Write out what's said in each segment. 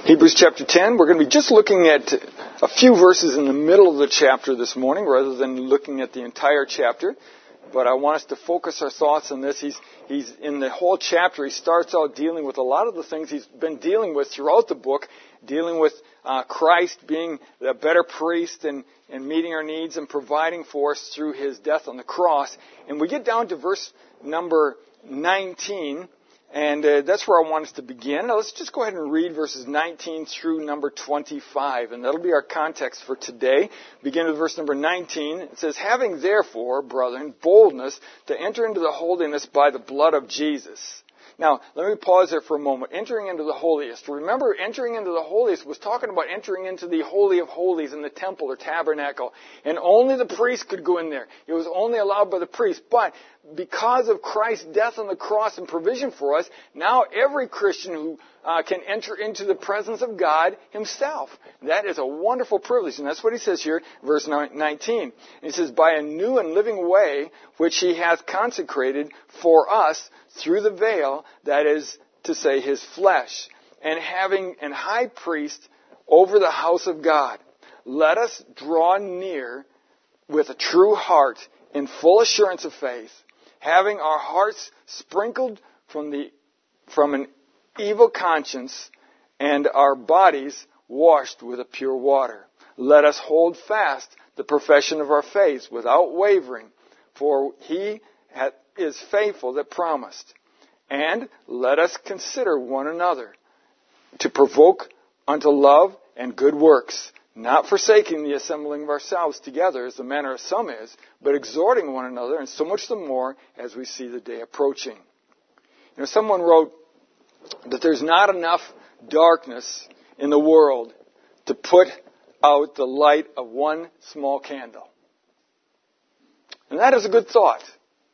Hebrews chapter 10, we're going to be just looking at a few verses in the middle of the chapter this morning rather than looking at the entire chapter. But I want us to focus our thoughts on this. He's in the whole chapter, he starts out dealing with a lot of the things he's been dealing with throughout the book, dealing with Christ being the better priest and meeting our needs and providing for us through his death on the cross. And we get down to verse number 19. And that's where I want us to begin. Now, let's just go ahead and read verses 19 through number 25. And that'll be our context for today. Begin with verse number 19. It says, "Having therefore, brethren, boldness to enter into the holiness by the blood of Jesus." Now, let me pause there for a moment. Entering into the holiest. Remember, entering into the holiest was talking about entering into the Holy of Holies in the temple or tabernacle. And only the priest could go in there. It was only allowed by the priest. But because of Christ's death on the cross and provision for us, now every Christian who can enter into the presence of God himself. That is a wonderful privilege. And that's what he says here, verse 19. And he says, "By a new and living way, which he hath consecrated for us through the veil, that is to say, his flesh, and having an high priest over the house of God. Let us draw near with a true heart in full assurance of faith, having our hearts sprinkled from an evil conscience and our bodies washed with a pure water. Let us hold fast the profession of our faith without wavering, for he is faithful that promised. And let us consider one another to provoke unto love and good works, not forsaking the assembling of ourselves together as the manner of some is, but exhorting one another, and so much the more as we see the day approaching." You know, someone wrote that there's not enough darkness in the world to put out the light of one small candle. And that is a good thought.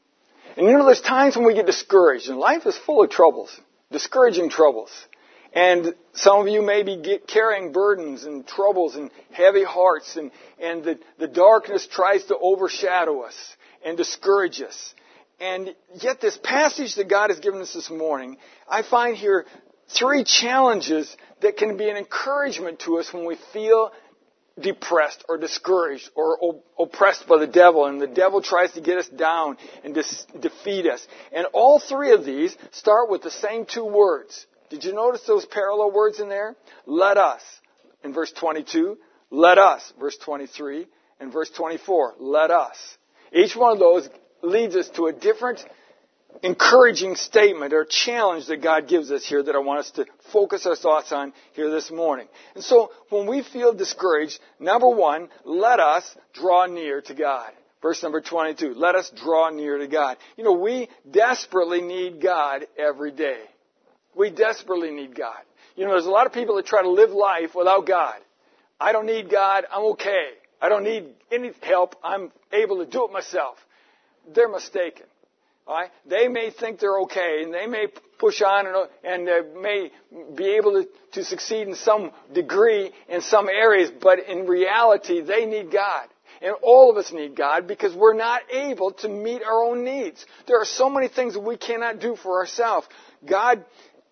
And you know, there's times when we get discouraged, and life is full of troubles, discouraging troubles. And some of you may be carrying burdens and troubles and heavy hearts, and the darkness tries to overshadow us and discourage us. And yet this passage that God has given us this morning, I find here 3 challenges that can be an encouragement to us when we feel depressed or discouraged or oppressed by the devil, and the devil tries to get us down and defeat us. And all 3 of these start with the same 2 words. Did you notice those parallel words in there? Let us, in verse 22. Let us, verse 23. And verse 24, let us. Each one of those leads us to a different encouraging statement or challenge that God gives us here that I want us to focus our thoughts on here this morning. And so when we feel discouraged, number 1, let us draw near to God. Verse number 22, let us draw near to God. You know, we desperately need God every day. We desperately need God. You know, there's a lot of people that try to live life without God. I don't need God. I'm okay. I don't need any help. I'm able to do it myself. They're mistaken. All right? They may think they're okay, and they may push on and may be able to succeed in some degree in some areas, but in reality, they need God. And all of us need God because we're not able to meet our own needs. There are so many things that we cannot do for ourselves. God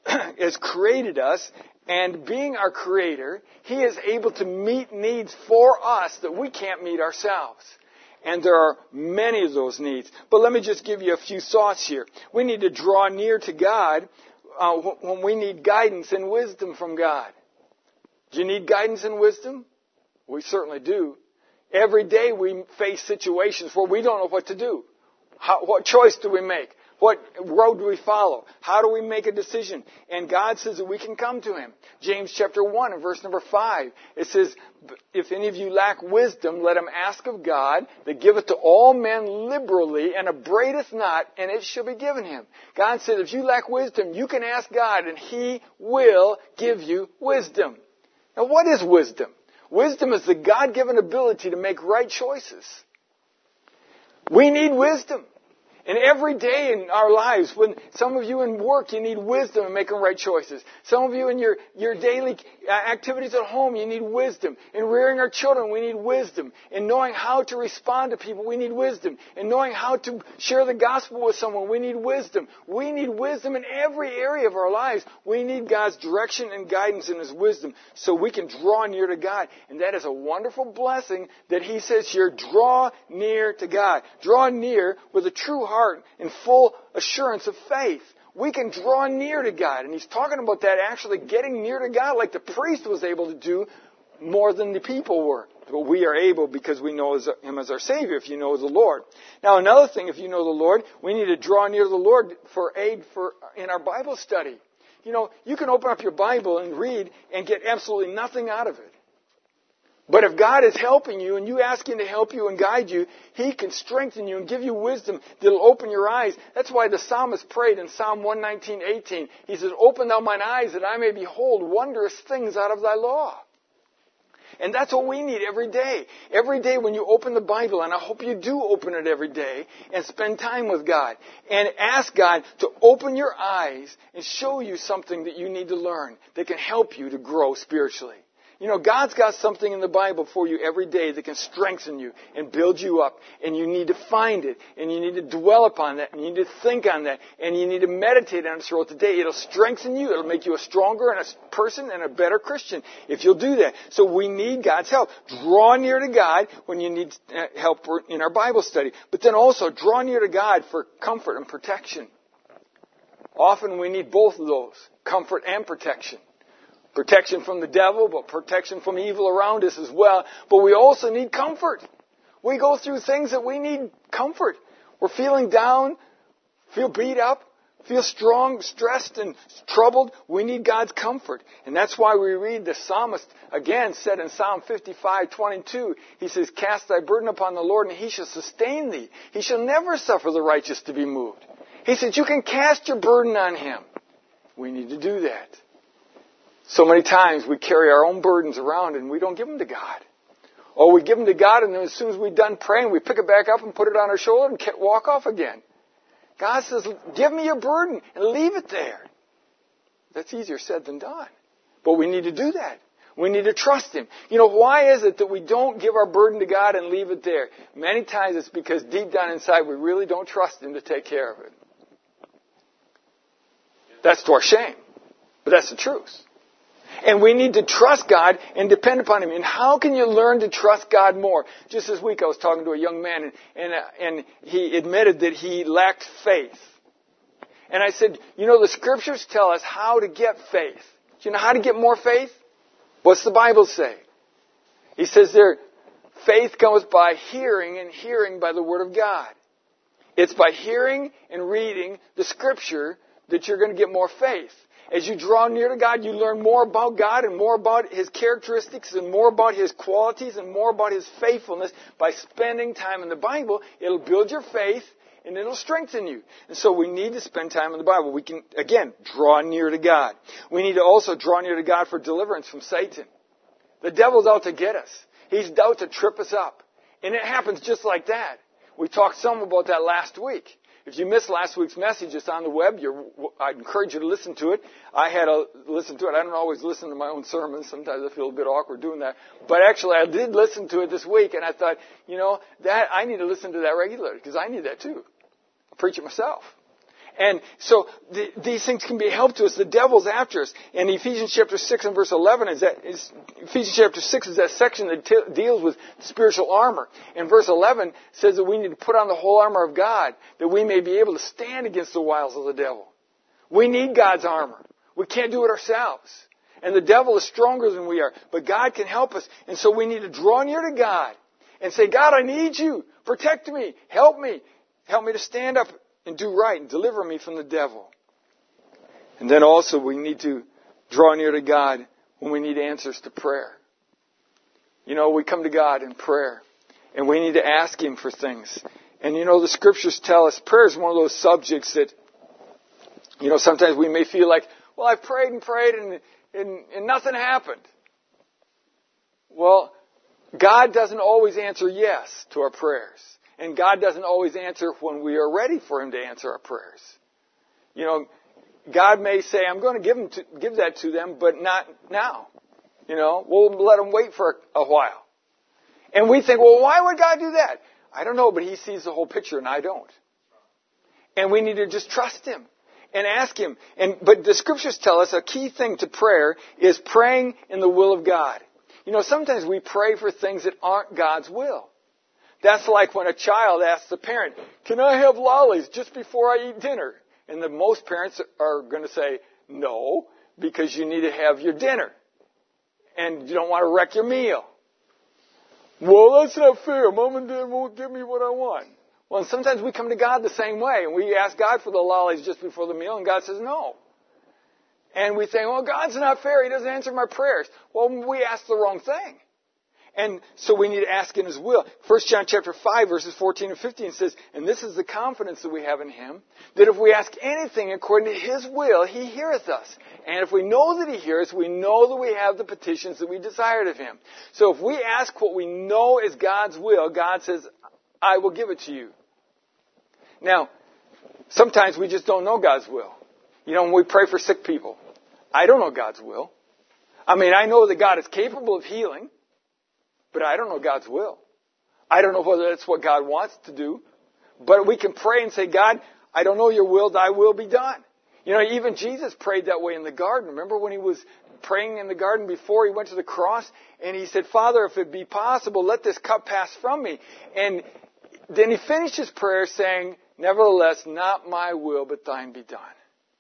has created us, and being our creator, he is able to meet needs for us that we can't meet ourselves. And there are many of those needs. But let me just give you a few thoughts here. We need to draw near to God when we need guidance and wisdom from God. Do you need guidance and wisdom? We certainly do. Every day we face situations where we don't know what to do. What choice do we make? What road do we follow? How do we make a decision? And God says that we can come to him. James chapter 1 and verse number 5. It says, "If any of you lack wisdom, let him ask of God, that giveth to all men liberally, and upbraideth not, and it shall be given him." God said, if you lack wisdom, you can ask God, and he will give you wisdom. Now, what is wisdom? Wisdom is the God-given ability to make right choices. We need wisdom. And every day in our lives, when some of you in work, you need wisdom in making right choices. Some of you in your daily activities at home, you need wisdom. In rearing our children, we need wisdom. In knowing how to respond to people, we need wisdom. In knowing how to share the gospel with someone, we need wisdom. We need wisdom in every area of our lives. We need God's direction and guidance in His wisdom so we can draw near to God. And that is a wonderful blessing that He says here, draw near to God. Draw near with a true heart in full assurance of faith. We can draw near to God. And he's talking about that actually getting near to God like the priest was able to do more than the people were. But we are able because we know Him as our Savior if you know the Lord. Now another thing, if you know the Lord, we need to draw near to the Lord for aid in our Bible study. You know, you can open up your Bible and read and get absolutely nothing out of it. But if God is helping you and you ask Him to help you and guide you, He can strengthen you and give you wisdom that will open your eyes. That's why the psalmist prayed in Psalm 119:18. He says, open thou mine eyes that I may behold wondrous things out of thy law. And that's what we need every day. Every day when you open the Bible, and I hope you do open it every day, and spend time with God. And ask God to open your eyes and show you something that you need to learn that can help you to grow spiritually. You know, God's got something in the Bible for you every day that can strengthen you and build you up. And you need to find it. And you need to dwell upon that. And you need to think on that. And you need to meditate on it throughout the day. It'll strengthen you. It'll make you a stronger and a person and a better Christian if you'll do that. So we need God's help. Draw near to God when you need help in our Bible study. But then also draw near to God for comfort and protection. Often we need both of those, comfort and protection. Protection from the devil, but protection from evil around us as well. But we also need comfort. We go through things that we need comfort. We're feeling down, feel beat up, feel strong, stressed, and troubled. We need God's comfort. And that's why we read the psalmist again said in Psalm 55:22, he says, cast thy burden upon the Lord, and He shall sustain thee. He shall never suffer the righteous to be moved. He said, you can cast your burden on Him. We need to do that. So many times we carry our own burdens around and we don't give them to God. Or we give them to God and then as soon as we're done praying, we pick it back up and put it on our shoulder and walk off again. God says, give me your burden and leave it there. That's easier said than done. But we need to do that. We need to trust Him. You know, why is it that we don't give our burden to God and leave it there? Many times it's because deep down inside we really don't trust Him to take care of it. That's to our shame. But that's the truth. And we need to trust God and depend upon Him. And how can you learn to trust God more? Just this week I was talking to a young man and he admitted that he lacked faith. And I said, you know, the Scriptures tell us how to get faith. Do you know how to get more faith? What's the Bible say? He says there, faith comes by hearing and hearing by the Word of God. It's by hearing and reading the Scripture that you're going to get more faith. As you draw near to God, you learn more about God and more about His characteristics and more about His qualities and more about His faithfulness. By spending time in the Bible, it'll build your faith and it'll strengthen you. And so we need to spend time in the Bible. We can, again, draw near to God. We need to also draw near to God for deliverance from Satan. The devil's out to get us. He's out to trip us up. And it happens just like that. We talked some about that last week. If you missed last week's message, it's on the web. I'd encourage you to listen to it. I had to listen to it. I don't always listen to my own sermons. Sometimes I feel a bit awkward doing that. But actually, I did listen to it this week, and I thought, you know, that I need to listen to that regularly because I need that too. I preach it myself. And so these things can be a help to us. The devil's after us. And Ephesians chapter 6 and verse 11 Ephesians chapter 6 is that section that deals with spiritual armor. And verse 11 says that we need to put on the whole armor of God that we may be able to stand against the wiles of the devil. We need God's armor. We can't do it ourselves. And the devil is stronger than we are. But God can help us. And so we need to draw near to God and say, God, I need you. Protect me. Help me. Help me to stand up and do right and deliver me from the devil. And then also we need to draw near to God when we need answers to prayer. You know, we come to God in prayer and we need to ask Him for things. And you know, the Scriptures tell us prayer is one of those subjects that, you know, sometimes we may feel like, well, I've prayed and prayed and nothing happened. Well, God doesn't always answer yes to our prayers. And God doesn't always answer when we are ready for Him to answer our prayers. You know, God may say, I'm going to give that to them, but not now. You know, we'll let them wait for a while. And we think, well, why would God do that? I don't know, but He sees the whole picture and I don't. And we need to just trust Him and ask Him. But the Scriptures tell us a key thing to prayer is praying in the will of God. You know, sometimes we pray for things that aren't God's will. That's like when a child asks the parent, can I have lollies just before I eat dinner? And most parents are going to say, no, because you need to have your dinner. And you don't want to wreck your meal. Well, that's not fair. Mom and Dad won't give me what I want. Well, and sometimes we come to God the same way. And we ask God for the lollies just before the meal, and God says no. And we think, well, God's not fair. He doesn't answer my prayers. Well, we ask the wrong thing. And so we need to ask in His will. 1 John chapter 5, verses 14 and 15 says, and this is the confidence that we have in Him, that if we ask anything according to His will, He heareth us. And if we know that He hears, we know that we have the petitions that we desired of Him. So if we ask what we know is God's will, God says, I will give it to you. Now, sometimes we just don't know God's will. You know, when we pray for sick people, I don't know God's will. I mean, I know that God is capable of healing. But I don't know God's will. I don't know whether that's what God wants to do. But we can pray and say, God, I don't know your will, thy will be done. You know, even Jesus prayed that way in the garden. Remember when He was praying in the garden before He went to the cross? And He said, Father, if it be possible, let this cup pass from me. And then He finished His prayer saying, nevertheless, not my will, but thine be done.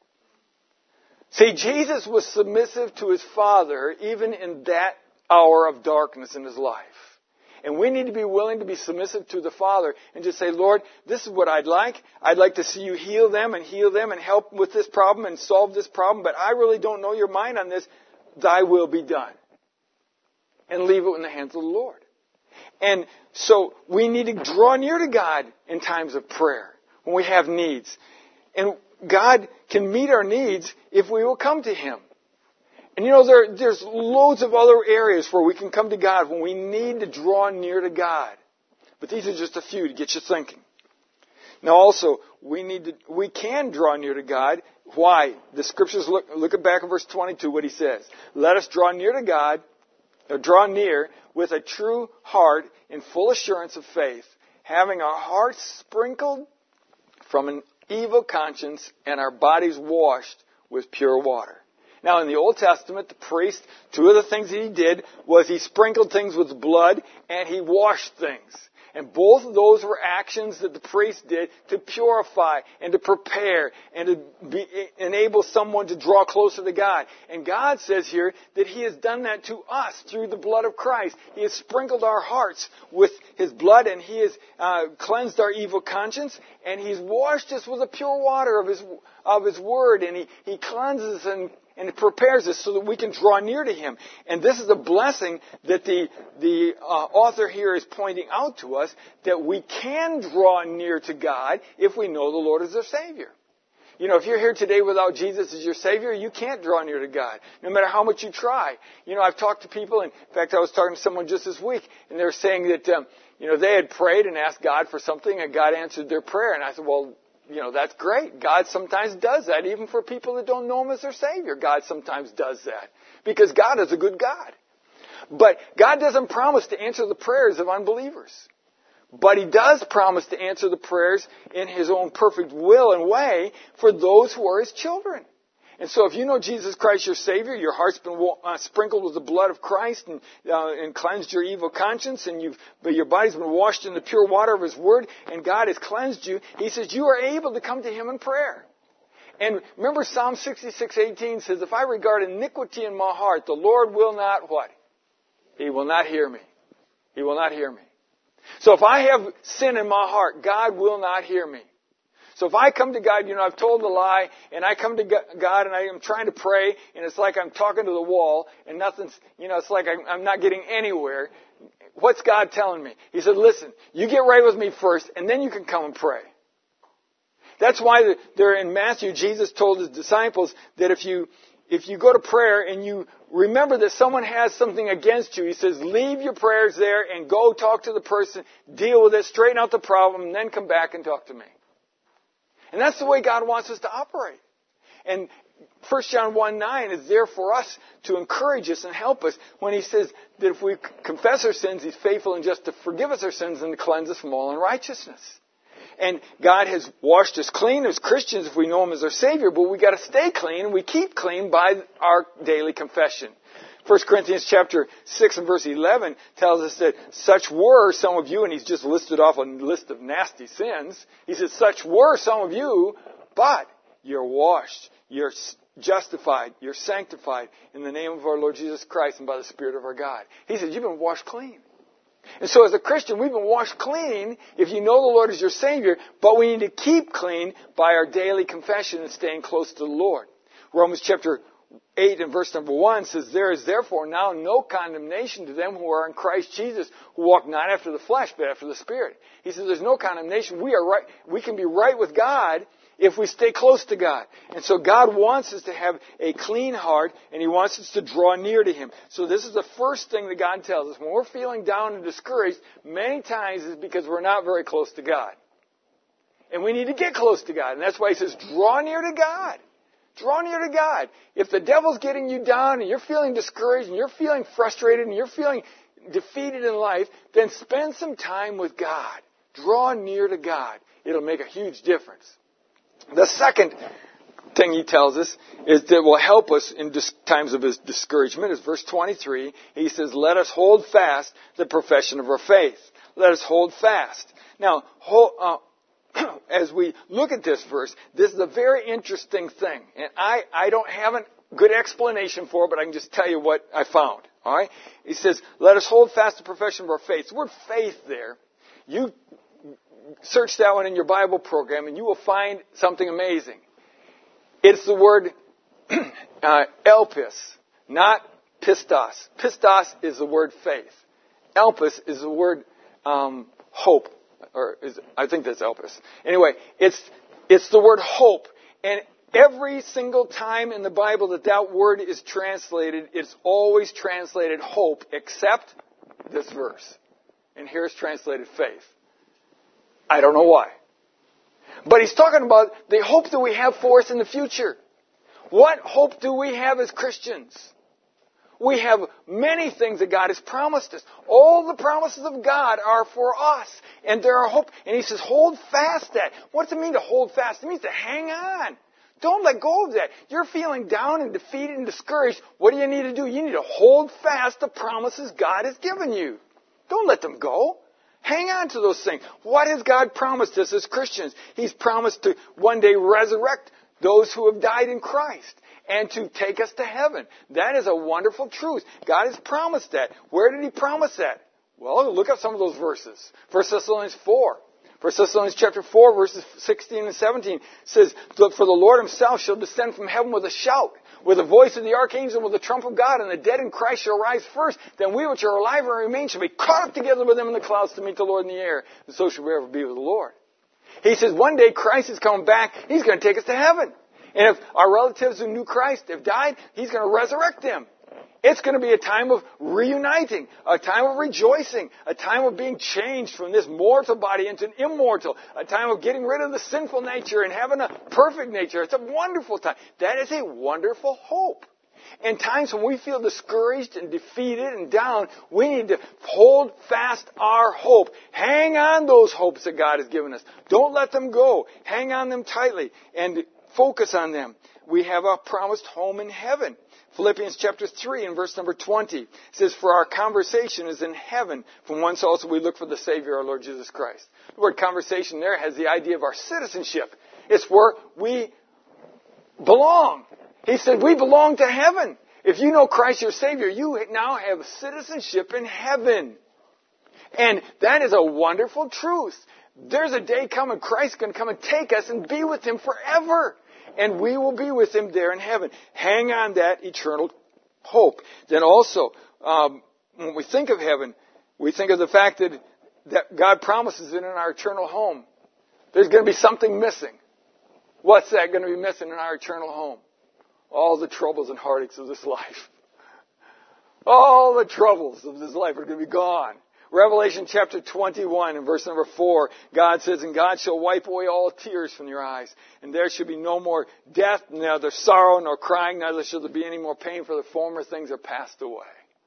See, Jesus was submissive to His Father even in that hour of darkness in His life. And we need to be willing to be submissive to the Father and just say, Lord, this is what I'd like. I'd like to see you heal them and help with this problem and solve this problem, but I really don't know your mind on this. Thy will be done. And leave it in the hands of the Lord. And so we need to draw near to God in times of prayer when we have needs. And God can meet our needs if we will come to Him. And you know, there's loads of other areas where we can come to God when we need to draw near to God. But these are just a few to get you thinking. Now also, we can draw near to God. Why? The Scriptures, look back at verse 22, what He says. Let us draw near to God, or draw near with a true heart in full assurance of faith, having our hearts sprinkled from an evil conscience and our bodies washed with pure water. Now, in the Old Testament, the priest, two of the things that he did was he sprinkled things with blood and he washed things. And both of those were actions that the priest did to purify and to prepare and to enable someone to draw closer to God. And God says here that He has done that to us through the blood of Christ. He has sprinkled our hearts with His blood, and He has cleansed our evil conscience, and He's washed us with the pure water of His Word, and He cleanses and it prepares us so that we can draw near to Him. And this is a blessing that the author here is pointing out to us, that we can draw near to God if we know the Lord is our Savior. You know, if you're here today without Jesus as your Savior, you can't draw near to God, no matter how much you try. You know, I've talked to people, and in fact, I was talking to someone just this week, and they were saying that, they had prayed and asked God for something, and God answered their prayer. And I said, well, that's great. God sometimes does that, even for people that don't know Him as their Savior. God sometimes does that, because God is a good God. But God doesn't promise to answer the prayers of unbelievers. But He does promise to answer the prayers in His own perfect will and way for those who are His children. And so if you know Jesus Christ your Savior, your heart's been sprinkled with the blood of Christ and cleansed your evil conscience, and your body's been washed in the pure water of His Word, and God has cleansed you, He says you are able to come to Him in prayer. And remember Psalm 66:18 says, if I regard iniquity in my heart, the Lord will not what? He will not hear me. He will not hear me. So if I have sin in my heart, God will not hear me. So if I come to God, I've told a lie, and I come to God and I am trying to pray, and it's like I'm talking to the wall, and nothing's, it's like I'm not getting anywhere. What's God telling me? He said, listen, you get right with me first, and then you can come and pray. That's why there in Matthew, Jesus told His disciples that if you go to prayer and you remember that someone has something against you, he says, leave your prayers there and go talk to the person, deal with it, straighten out the problem, and then come back and talk to me. And that's the way God wants us to operate. And 1 John 1:9 is there for us to encourage us and help us when he says that if we confess our sins, he's faithful and just to forgive us our sins and to cleanse us from all unrighteousness. And God has washed us clean as Christians if we know him as our Savior, but we got to stay clean, and we keep clean by our daily confession. 1 Corinthians chapter 6 and verse 11 tells us that such were some of you, and he's just listed off a list of nasty sins. He says, such were some of you, but you're washed, you're justified, you're sanctified in the name of our Lord Jesus Christ and by the Spirit of our God. He says, you've been washed clean. And so as a Christian, we've been washed clean if you know the Lord as your Savior, but we need to keep clean by our daily confession and staying close to the Lord. Romans chapter 8 and verse number 1 says, there is therefore now no condemnation to them who are in Christ Jesus, who walk not after the flesh, but after the Spirit. He says there's no condemnation. We are right. We can be right with God if we stay close to God. And so God wants us to have a clean heart, and he wants us to draw near to him. So this is the first thing that God tells us. When we're feeling down and discouraged, many times it's because we're not very close to God. And we need to get close to God. And that's why he says, draw near to God. Draw near to God. If the devil's getting you down and you're feeling discouraged and you're feeling frustrated and you're feeling defeated in life, then spend some time with God. Draw near to God. It'll make a huge difference. The second thing he tells us is that will help us in times of his discouragement is verse 23. He says, let us hold fast the profession of our faith. Let us hold fast. Now, as we look at this verse, this is a very interesting thing. And I don't have a good explanation for it, but I can just tell you what I found. All right? He says, let us hold fast the profession of our faith. The word faith there, you search that one in your Bible program and you will find something amazing. It's the word elpis, not pistos. Pistos is the word faith. Elpis is the word hope. I think that's elpis. Anyway, it's the word hope. And every single time in the Bible that word is translated, it's always translated hope, except this verse. And here it's translated faith. I don't know why. But he's talking about the hope that we have for us in the future. What hope do we have as Christians? We have many things that God has promised us. All the promises of God are for us. And there are hope. And he says, hold fast that. What does it mean to hold fast? It means to hang on. Don't let go of that. You're feeling down and defeated and discouraged. What do you need to do? You need to hold fast the promises God has given you. Don't let them go. Hang on to those things. What has God promised us as Christians? He's promised to one day resurrect those who have died in Christ and to take us to heaven. That is a wonderful truth. God has promised that. Where did he promise that? Well, look at some of those verses. 1 Thessalonians 4. 1 Thessalonians chapter 4, verses 16 and 17 says, for the Lord himself shall descend from heaven with a shout, with the voice of the archangel, with the trump of God, and the dead in Christ shall rise first. Then we which are alive and remain shall be caught up together with them in the clouds to meet the Lord in the air. And so shall we ever be with the Lord. He says one day Christ is coming back. He's going to take us to heaven. And if our relatives who knew Christ have died, he's going to resurrect them. It's going to be a time of reuniting, a time of rejoicing, a time of being changed from this mortal body into an immortal, a time of getting rid of the sinful nature and having a perfect nature. It's a wonderful time. That is a wonderful hope. In times when we feel discouraged and defeated and down, we need to hold fast our hope. Hang on those hopes that God has given us. Don't let them go. Hang on them tightly and focus on them. We have a promised home in heaven. Philippians chapter 3 and verse number 20 says, for our conversation is in heaven, from whence also we look for the Savior, our Lord Jesus Christ. The word conversation there has the idea of our citizenship. It's where we belong. He said we belong to heaven. If you know Christ your Savior, you now have citizenship in heaven. And that is a wonderful truth. There's a day coming, Christ's going to come and take us and be with him forever. And we will be with him there in heaven. Hang on that eternal hope. Then also, when we think of heaven, we think of the fact that God promises it in our eternal home. There's going to be something missing. What's that going to be missing in our eternal home? All the troubles and heartaches of this life. All the troubles of this life are going to be gone. Revelation chapter 21 and verse number 4, God says, and God shall wipe away all tears from your eyes, and there shall be no more death, neither sorrow nor crying, neither shall there be any more pain, for the former things are passed away.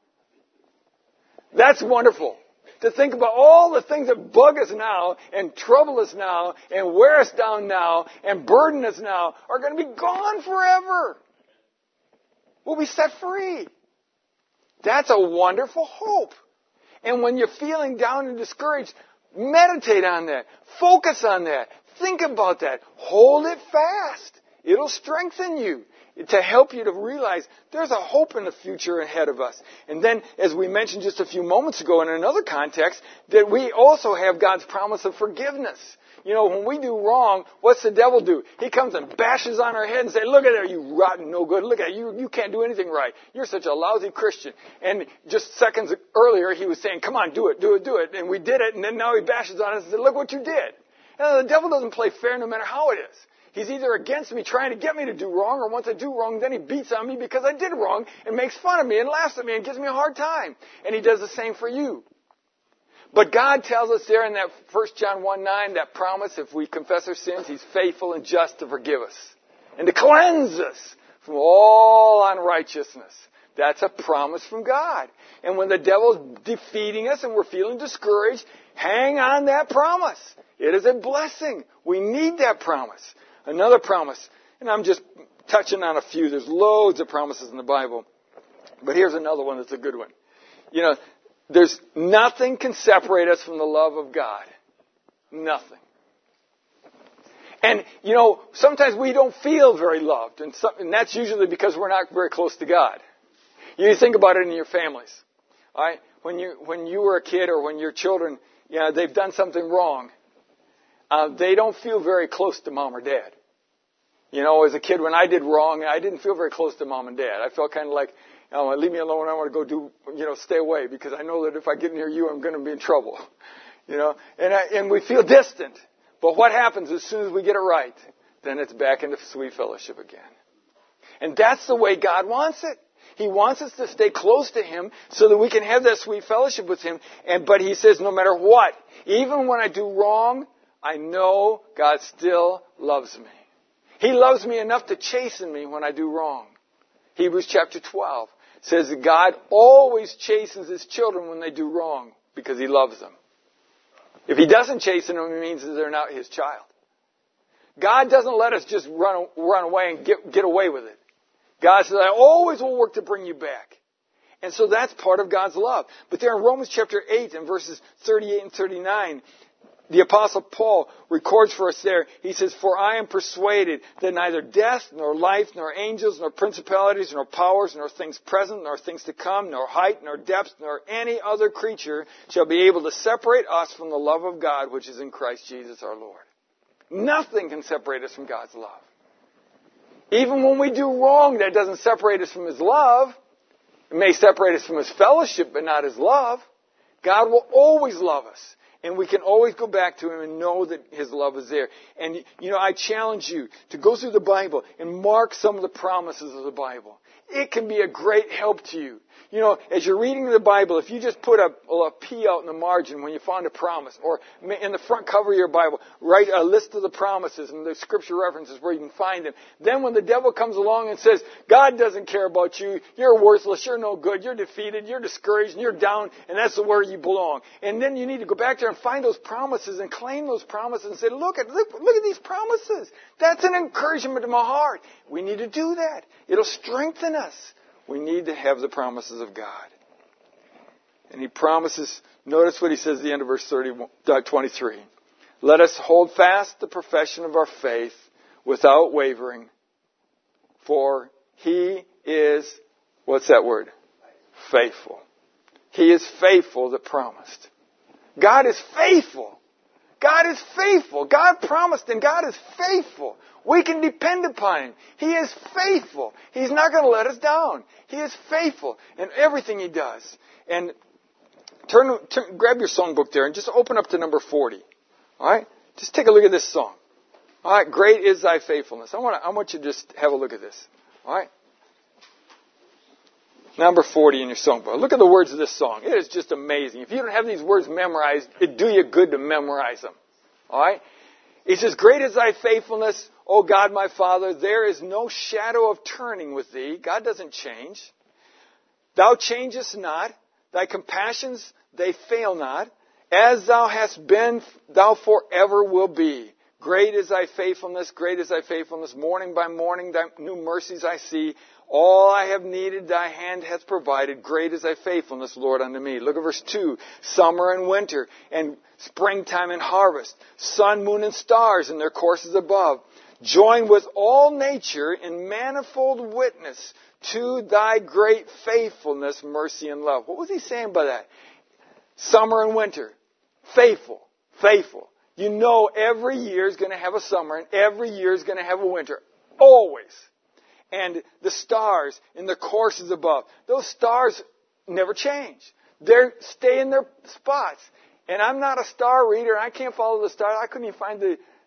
That's wonderful. To think about all the things that bug us now, and trouble us now, and wear us down now, and burden us now, are going to be gone forever. We'll be set free. That's a wonderful hope. And when you're feeling down and discouraged, meditate on that. Focus on that. Think about that. Hold it fast. It'll strengthen you to help you to realize there's a hope in the future ahead of us. And then, as we mentioned just a few moments ago in another context, that we also have God's promise of forgiveness. You know, when we do wrong, what's the devil do? He comes and bashes on our head and says, look at there, you rotten no good. Look at you. You can't do anything right. You're such a lousy Christian. And just seconds earlier, he was saying, come on, do it, do it, do it. And we did it. And then now he bashes on us and says, look what you did. And the devil doesn't play fair no matter how it is. He's either against me, trying to get me to do wrong, or once I do wrong, then he beats on me because I did wrong and makes fun of me and laughs at me and gives me a hard time. And he does the same for you. But God tells us there in that 1 John 1:9, that promise, if we confess our sins, He's faithful and just to forgive us and to cleanse us from all unrighteousness. That's a promise from God. And when the devil's defeating us and we're feeling discouraged, hang on that promise. It is a blessing. We need that promise. Another promise, and I'm just touching on a few. There's loads of promises in the Bible. But here's another one that's a good one. You know, there's nothing can separate us from the love of God. Nothing. And, you know, sometimes we don't feel very loved. And that's usually because we're not very close to God. You think about it in your families. All right? When you were a kid or when your children, you know, they've done something wrong, they don't feel very close to mom or dad. You know, as a kid, when I did wrong, I didn't feel very close to mom and dad. I felt kind of like, oh, leave me alone. I want to go stay away because I know that if I get near you, I'm going to be in trouble. You know, and we feel distant. But what happens as soon as we get it right? Then it's back into sweet fellowship again. And that's the way God wants it. He wants us to stay close to Him so that we can have that sweet fellowship with Him. But He says, no matter what, even when I do wrong, I know God still loves me. He loves me enough to chasten me when I do wrong. Hebrews chapter 12 says that God always chastens His children when they do wrong because He loves them. If He doesn't chasten them, it means that they're not His child. God doesn't let us just run away and get away with it. God says, I always will work to bring you back. And so that's part of God's love. But there in Romans chapter 8 and verses 38 and 39, the Apostle Paul records for us there, he says, for I am persuaded that neither death, nor life, nor angels, nor principalities, nor powers, nor things present, nor things to come, nor height, nor depth, nor any other creature shall be able to separate us from the love of God which is in Christ Jesus our Lord. Nothing can separate us from God's love. Even when we do wrong, that doesn't separate us from His love. It may separate us from His fellowship, but not His love. God will always love us. And we can always go back to Him and know that His love is there. And, you know, I challenge you to go through the Bible and mark some of the promises of the Bible. It can be a great help to you. You know, as you're reading the Bible, if you just put a P out in the margin when you find a promise, or in the front cover of your Bible, write a list of the promises and the scripture references where you can find them. Then when the devil comes along and says, God doesn't care about you, you're worthless, you're no good, you're defeated, you're discouraged, and you're down, and that's where you belong. And then you need to go back there and find those promises and claim those promises and say, look at these promises. That's an encouragement to my heart. We need to do that. It'll strengthen us. We need to have the promises of God. And He promises, notice what He says at the end of verse 23. Let us hold fast the profession of our faith without wavering, for He is, what's that word? Faithful. He is faithful that promised. God is faithful. God is faithful. God promised and God is faithful. We can depend upon Him. He is faithful. He's not going to let us down. He is faithful in everything He does. And grab your songbook there and just open up to number 40. All right? Just take a look at this song. All right? Great is Thy faithfulness. I want you to just have a look at this. All right? Number 40 in your songbook. Look at the words of this song. It is just amazing. If you don't have these words memorized, it'd do you good to memorize them. All right? It says, great is thy faithfulness, O God my Father. There is no shadow of turning with thee. God doesn't change. Thou changest not. Thy compassions, they fail not. As thou hast been, thou forever will be. Great is thy faithfulness, great is thy faithfulness. Morning by morning, thy new mercies I see. All I have needed, thy hand hath provided. Great is thy faithfulness, Lord, unto me. Look at verse 2. Summer and winter, and springtime and harvest. Sun, moon, and stars in their courses above. Join with all nature in manifold witness to thy great faithfulness, mercy, and love. What was he saying by that? Summer and winter. Faithful. Faithful. You know every year is going to have a summer and every year is going to have a winter. Always. And the stars in the courses above. Those stars never change. They stay in their spots. And I'm not a star reader. I can't follow the stars. I couldn't even find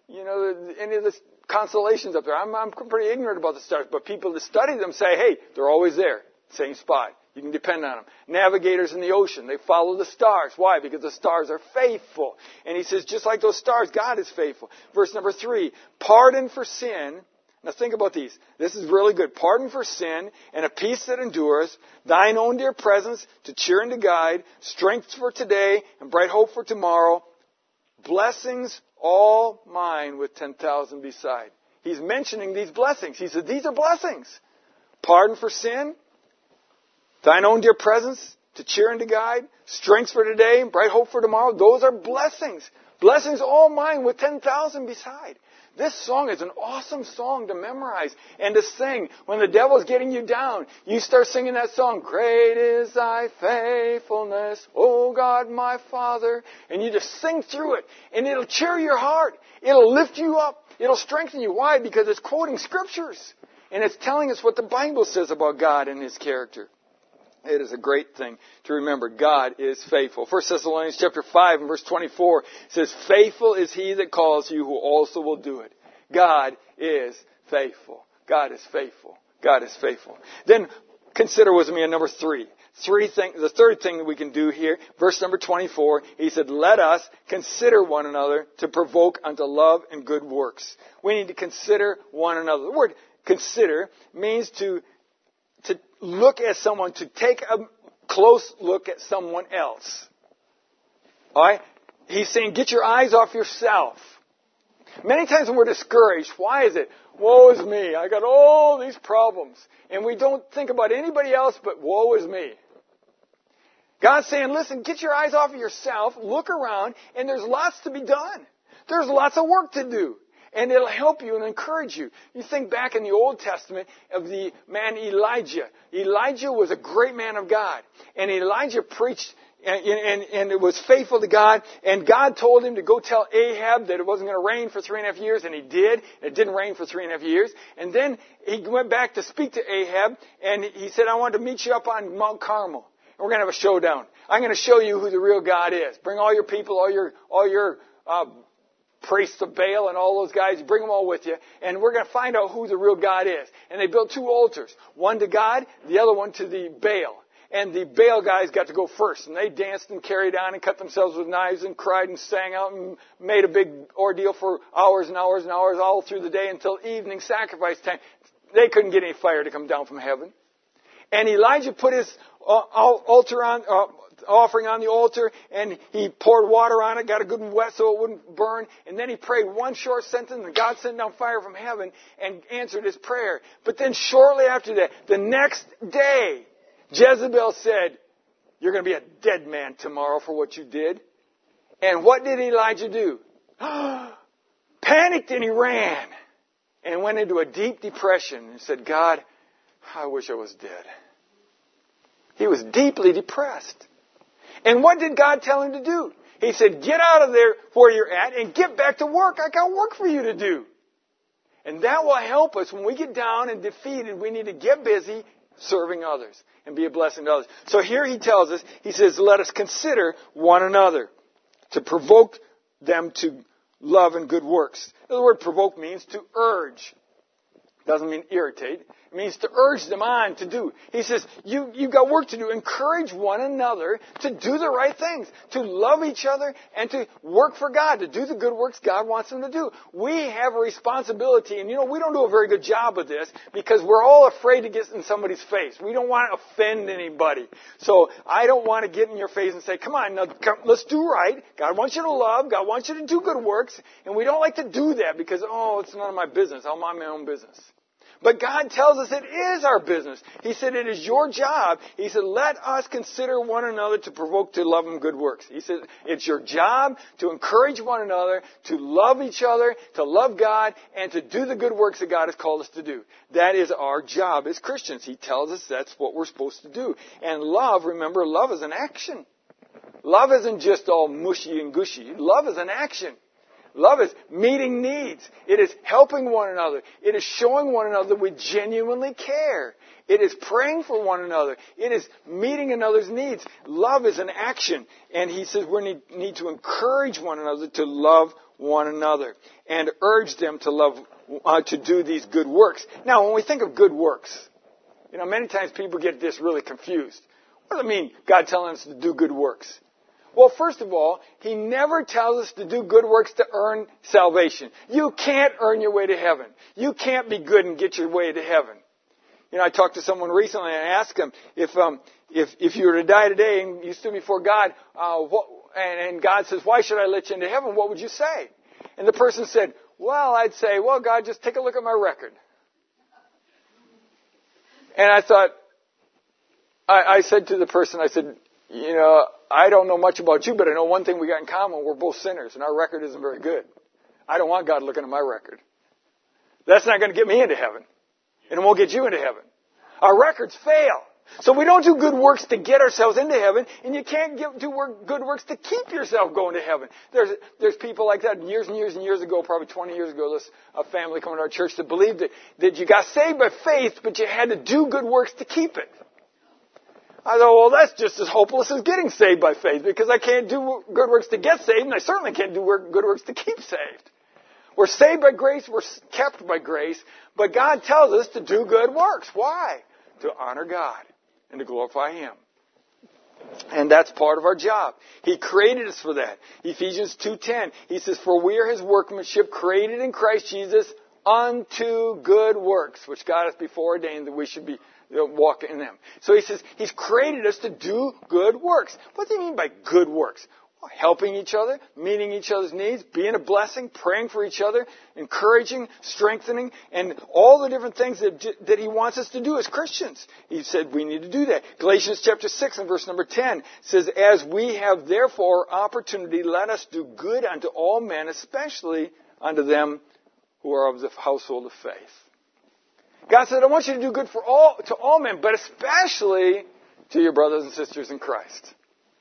any of the constellations up there. I'm pretty ignorant about the stars. But people that study them say, hey, they're always there. Same spot. You can depend on them. Navigators in the ocean, they follow the stars. Why? Because the stars are faithful. And he says, just like those stars, God is faithful. Verse number 3, pardon for sin. Now think about these. This is really good. Pardon for sin and a peace that endures. Thine own dear presence to cheer and to guide. Strength for today and bright hope for tomorrow. Blessings all mine with 10,000 beside. He's mentioning these blessings. He said, these are blessings. Pardon for sin. Thine own dear presence to cheer and to guide. Strength for today and bright hope for tomorrow. Those are blessings. Blessings all mine with 10,000 beside. This song is an awesome song to memorize and to sing. When the devil's getting you down, you start singing that song, great is thy faithfulness, O God my Father. And you just sing through it. And it'll cheer your heart. It'll lift you up. It'll strengthen you. Why? Because it's quoting scriptures. And it's telling us what the Bible says about God and His character. It is a great thing to remember. God is faithful. 1 Thessalonians chapter 5 and verse 24 says, faithful is he that calls you who also will do it. God is faithful. God is faithful. God is faithful. Then consider with me number 3. The third thing that we can do here, verse number 24, he said, let us consider one another to provoke unto love and good works. We need to consider one another. The word consider means to look at someone, to take a close look at someone else. All right? He's saying, get your eyes off yourself. Many times when we're discouraged, why is it? Woe is me. I got all these problems. And we don't think about anybody else but woe is me. God's saying, listen, get your eyes off of yourself, look around, and there's lots to be done. There's lots of work to do. And it'll help you and encourage you. You think back in the Old Testament of the man Elijah. Elijah was a great man of God. And Elijah preached and it was faithful to God. And God told him to go tell Ahab that it wasn't going to rain for 3.5 years. And he did. It didn't rain for 3.5 years. And then he went back to speak to Ahab. And he said, I want to meet you up on Mount Carmel. And we're going to have a showdown. I'm going to show you who the real God is. Bring all your people, all your priests of Baal and all those guys, bring them all with you, and we're going to find out who the real God is. And they built 2 altars, one to God, the other one to the Baal. And the Baal guys got to go first, and they danced and carried on and cut themselves with knives and cried and sang out and made a big ordeal for hours and hours and hours all through the day until evening sacrifice time. They couldn't get any fire to come down from heaven. And Elijah put his offering on the altar, and he poured water on it, got it good and wet so it wouldn't burn, and then he prayed one short sentence, and God sent down fire from heaven and answered his prayer. But then shortly after that, the next day, Jezebel said, you're going to be a dead man tomorrow for what you did. And what did Elijah do? Panicked, and he ran and went into a deep depression and said, God, I wish I was dead. He was deeply depressed. And what did God tell him to do? He said, get out of there where you're at and get back to work. I got work for you to do. And that will help us when we get down and defeated. We need to get busy serving others and be a blessing to others. So here he tells us, he says, let us consider one another to provoke them to love and good works. The word provoke means to urge. Doesn't mean irritate. It means to urge them on to do. He says, you've got work to do. Encourage one another to do the right things, to love each other, and to work for God, to do the good works God wants them to do. We have a responsibility, and we don't do a very good job of this because we're all afraid to get in somebody's face. We don't want to offend anybody. So I don't want to get in your face and say, come on, now, let's do right. God wants you to love. God wants you to do good works. And we don't like to do that because, it's none of my business. I'll mind my own business. But God tells us it is our business. He said it is your job. He said, let us consider one another to provoke to love and good works. He said, it's your job to encourage one another, to love each other, to love God, and to do the good works that God has called us to do. That is our job as Christians. He tells us that's what we're supposed to do. And love, remember, love is an action. Love isn't just all mushy and gushy. Love is an action. Love is meeting needs. It is helping one another. It is showing one another we genuinely care. It is praying for one another. It is meeting another's needs. Love is an action. And he says we need to encourage one another to love one another and urge them to love, to do these good works. Now, when we think of good works, many times people get this really confused. What does it mean, God telling us to do good works? Well, first of all, He never tells us to do good works to earn salvation. You can't earn your way to heaven. You can't be good and get your way to heaven. I talked to someone recently and I asked them, if you were to die today and you stood before God, and God says, why should I let you into heaven? What would you say? And the person said, I'd say, God, just take a look at my record. And I thought, I said to the person, I don't know much about you, but I know one thing we got in common. We're both sinners, and our record isn't very good. I don't want God looking at my record. That's not going to get me into heaven, and it won't get you into heaven. Our records fail. So we don't do good works to get ourselves into heaven, and you can't do good works to keep yourself going to heaven. There's people like that years and years and years ago, probably 20 years ago, a family coming to our church that believed that you got saved by faith, but you had to do good works to keep it. I thought, that's just as hopeless as getting saved by faith because I can't do good works to get saved and I certainly can't do good works to keep saved. We're saved by grace, we're kept by grace, but God tells us to do good works. Why? To honor God and to glorify Him. And that's part of our job. He created us for that. Ephesians 2:10, He says, for we are His workmanship created in Christ Jesus unto good works, which God has before ordained that we should be walk in them. So He says He's created us to do good works. What do you mean by good works? Well, helping each other, meeting each other's needs, being a blessing, praying for each other, encouraging, strengthening, and all the different things that He wants us to do as Christians. He said we need to do that. Galatians chapter 6 and verse number 10 says, as we have therefore opportunity, let us do good unto all men, especially unto them who are of the household of faith. God said, I want you to do good to all men, but especially to your brothers and sisters in Christ.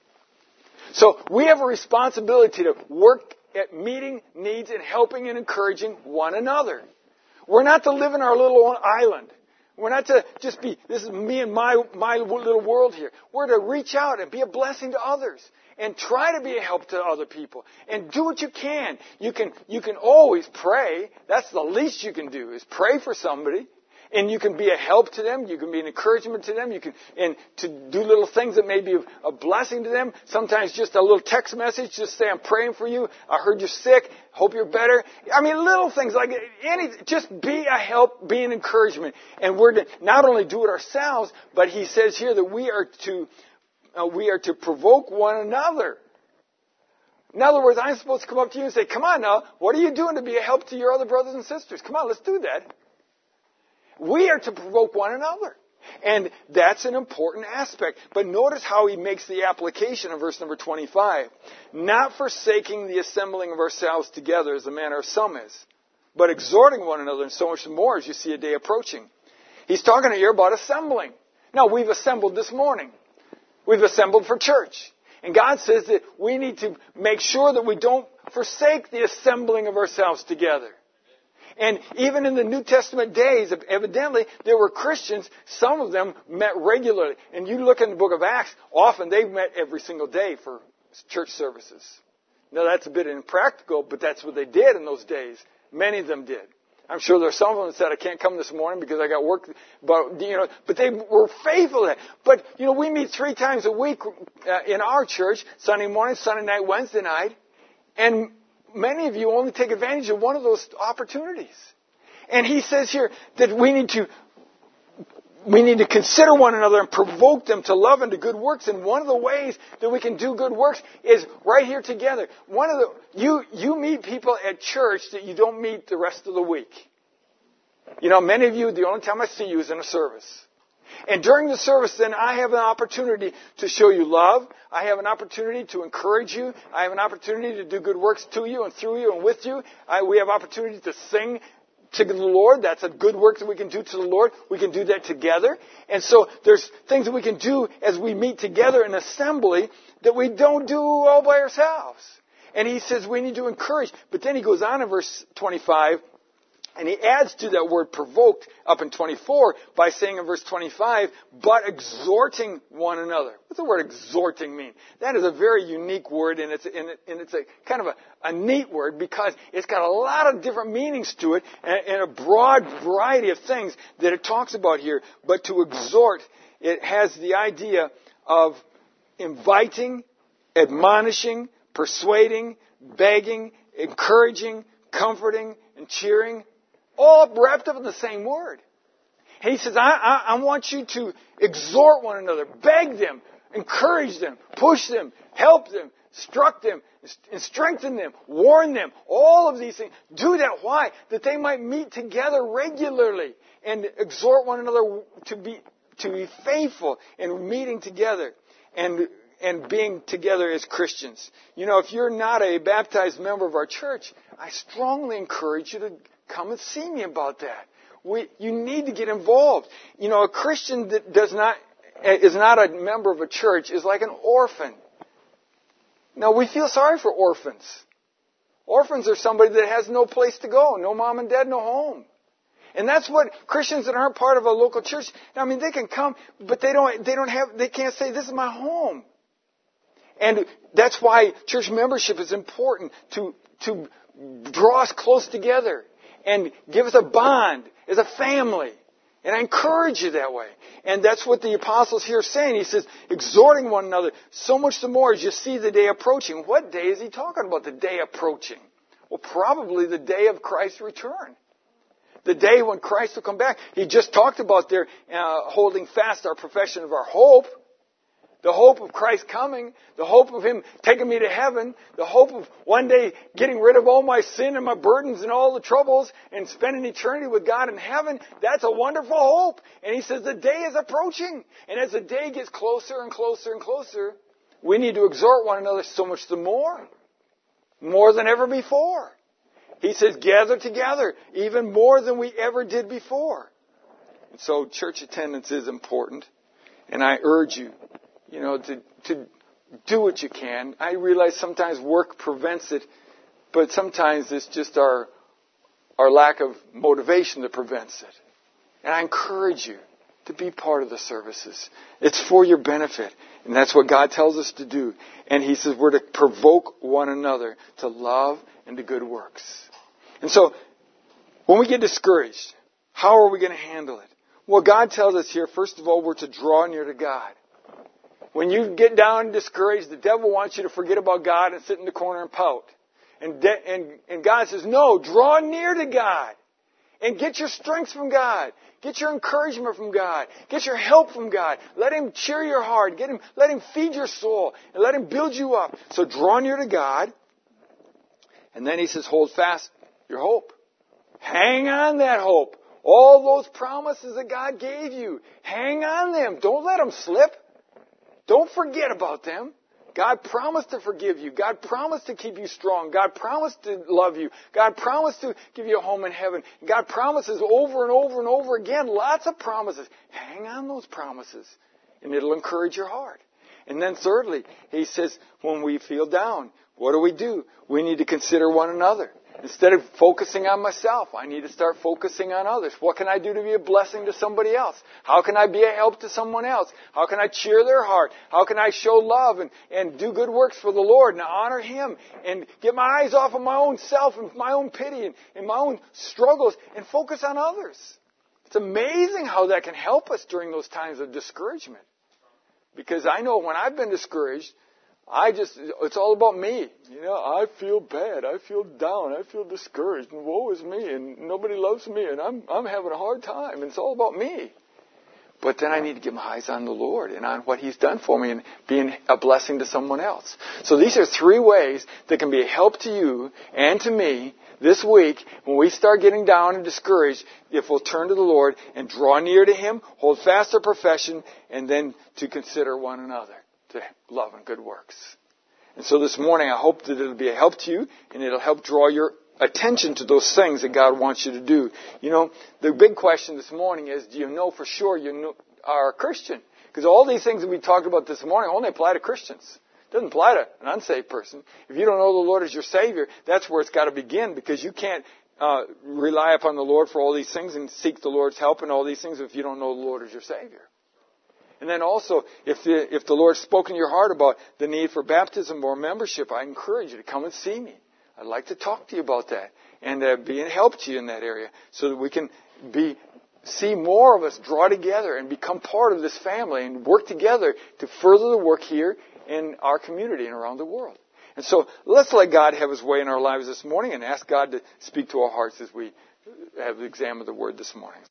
So we have a responsibility to work at meeting needs and helping and encouraging one another. We're not to live in our little island. We're not to just be, this is me and my little world here. We're to reach out and be a blessing to others and try to be a help to other people and do what you can. You can always pray. That's the least you can do is pray for somebody. And you can be a help to them. You can be an encouragement to them. And to do little things that may be a blessing to them. Sometimes just a little text message. Just say, I'm praying for you. I heard you're sick. Hope you're better. I mean, little things like just be a help, be an encouragement. And we're to not only do it ourselves, but He says here that we are to provoke one another. In other words, I'm supposed to come up to you and say, come on now, what are you doing to be a help to your other brothers and sisters? Come on, let's do that. We are to provoke one another. And that's an important aspect. But notice how he makes the application in verse number 25. Not forsaking the assembling of ourselves together as the manner of some is, but exhorting one another, and so much more as you see a day approaching. He's talking here about assembling. Now, we've assembled this morning. We've assembled for church. And God says that we need to make sure that we don't forsake the assembling of ourselves together. And even in the New Testament days, evidently, there were Christians, some of them met regularly. And you look in the book of Acts, often they met every single day for church services. Now, that's a bit impractical, but that's what they did in those days. Many of them did. I'm sure there's some of them that said, I can't come this morning because I got work. But they were faithful to that. But, we meet 3 times a week in our church, Sunday morning, Sunday night, Wednesday night. And many of you only take advantage of one of those opportunities. And he says here that we need to consider one another and provoke them to love and to good works. And one of the ways that we can do good works is right here together. You meet people at church that you don't meet the rest of the week. Many of you, the only time I see you is in a service. And during the service, then, I have an opportunity to show you love. I have an opportunity to encourage you. I have an opportunity to do good works to you and through you and with you. We have opportunity to sing to the Lord. That's a good work that we can do to the Lord. We can do that together. And so there's things that we can do as we meet together in assembly that we don't do all by ourselves. And he says we need to encourage. But then he goes on in verse 25, and he adds to that word provoked up in 24 by saying in verse 25, but exhorting one another. What's the word exhorting mean? That is a very unique word, and it's a kind of a neat word because it's got a lot of different meanings to it and a broad variety of things that it talks about here. But to exhort, it has the idea of inviting, admonishing, persuading, begging, encouraging, comforting, and cheering. All wrapped up in the same word. He says, I want you to exhort one another, beg them, encourage them, push them, help them, instruct them, and strengthen them, warn them, all of these things. Do that. Why? That they might meet together regularly and exhort one another to be faithful in meeting together and being together as Christians. If you're not a baptized member of our church, I strongly encourage you to come and see me about that. You need to get involved. A Christian that is not a member of a church is like an orphan. Now, we feel sorry for orphans. Orphans are somebody that has no place to go, no mom and dad, no home. And that's what Christians that aren't part of a local church, they can come, but they can't say, this is my home. And that's why church membership is important to draw us close together and give us a bond as a family. And I encourage you that way. And that's what the apostles here are saying. He says, exhorting one another, so much the more as you see the day approaching. What day is he talking about, the day approaching? Well, probably the day of Christ's return. The day when Christ will come back. He just talked about there holding fast our profession of our hope. The hope of Christ coming, the hope of Him taking me to heaven, the hope of one day getting rid of all my sin and my burdens and all the troubles and spending eternity with God in heaven. That's a wonderful hope. And he says the day is approaching. And as the day gets closer and closer and closer, we need to exhort one another so much the more than ever before. He says gather together even more than we ever did before. And so church attendance is important. And I urge you, to do what you can. I realize sometimes work prevents it, but sometimes it's just our lack of motivation that prevents it. And I encourage you to be part of the services. It's for your benefit. And that's what God tells us to do. And He says we're to provoke one another to love and to good works. And so, when we get discouraged, how are we going to handle it? Well, God tells us here, first of all, we're to draw near to God. When you get down and discouraged, the devil wants you to forget about God and sit in the corner and pout. And God says, no, draw near to God. And get your strength from God. Get your encouragement from God. Get your help from God. Let Him cheer your heart. Let Him feed your soul. And let Him build you up. So draw near to God. And then He says, hold fast your hope. Hang on that hope. All those promises that God gave you. Hang on them. Don't let them slip. Don't forget about them. God promised to forgive you. God promised to keep you strong. God promised to love you. God promised to give you a home in heaven. God promises over and over and over again. Lots of promises. Hang on those promises, and it'll encourage your heart. And then thirdly, He says, when we feel down, what do? We need to consider one another. Instead of focusing on myself, I need to start focusing on others. What can I do to be a blessing to somebody else? How can I be a help to someone else? How can I cheer their heart? How can I show love and do good works for the Lord and honor Him and get my eyes off of my own self and my own pity and my own struggles and focus on others? It's amazing how that can help us during those times of discouragement. Because I know when I've been discouraged, it's all about me. I feel bad. I feel down. I feel discouraged. And woe is me. And nobody loves me. And I'm having a hard time. And it's all about me. But then I need to get my eyes on the Lord and on what He's done for me and being a blessing to someone else. So these are 3 ways that can be a help to you and to me this week when we start getting down and discouraged, if we'll turn to the Lord and draw near to Him, hold fast our profession, and then to consider one another to love and good works. And so this morning, I hope that it'll be a help to you, and it'll help draw your attention to those things that God wants you to do. The big question this morning is, do you know for sure you are a Christian? Because all these things that we talked about this morning only apply to Christians. It doesn't apply to an unsaved person. If you don't know the Lord as your Savior, that's where it's got to begin, because you can't rely upon the Lord for all these things and seek the Lord's help and all these things if you don't know the Lord as your Savior. And then also, if the Lord's spoken to your heart about the need for baptism or membership, I encourage you to come and see me. I'd like to talk to you about that and be a help to you in that area so that we can see more of us draw together and become part of this family and work together to further the work here in our community and around the world. And so let's let God have His way in our lives this morning and ask God to speak to our hearts as we have examined the Word this morning.